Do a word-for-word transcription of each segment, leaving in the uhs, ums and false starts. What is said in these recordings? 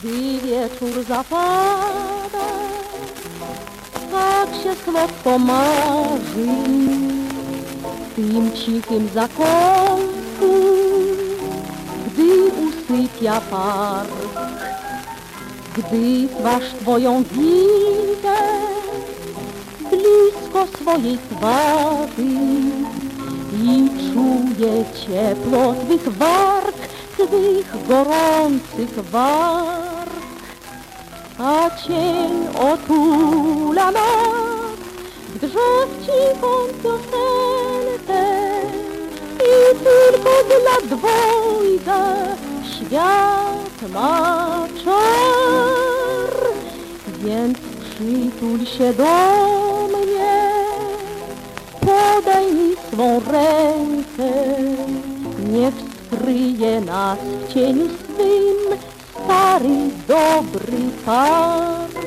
Gdy wieczór zapada, tak się słodko marzy w tym cichym zakątku, gdy usypia park. Gdy twarz twoją widzę blisko swojej twarzy i czuję ciepło twych warg, twych gorących warg, a cień otula nas, drzew cichą piosenkę i tylko dla dwojga świat ma czar. Więc przytul się do mnie, podaj mi swą rękę, niech skryje nas w cieniu swym stary, dobry park.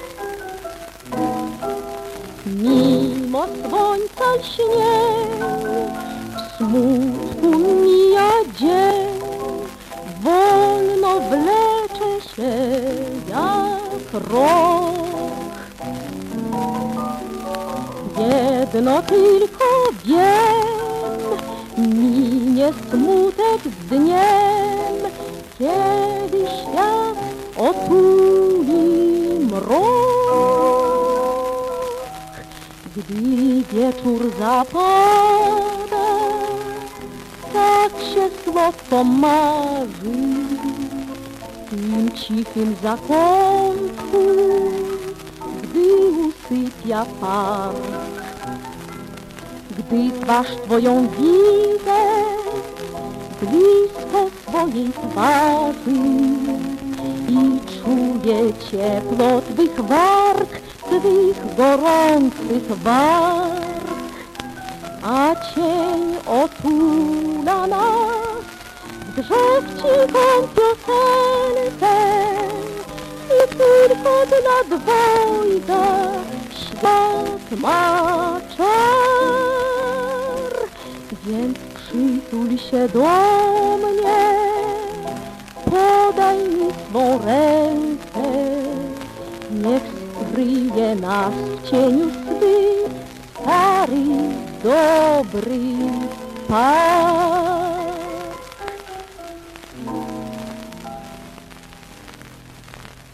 Mimo słońca śniegu, w smutku mija dzień, wolno wlecze się jak rok. Jedno tylko wiem, minie smutek z dniem, kiedy świat otuli mrok. Gdy wieczór zapada, tak się słodko marzy w tym cichym zakątku, gdy usypia park. Gdy twarz twoją widzę blisko swojej twarzy i czuję ciepło twych warg, twych gorących warg, a cień otula nas, drzew cichą piosenkę i tylko dla dwojga świat ma czar. Więc przytul się do mnie, podaj mi swą rękę, niech skryje nas w cieniu swym stary, dobry park.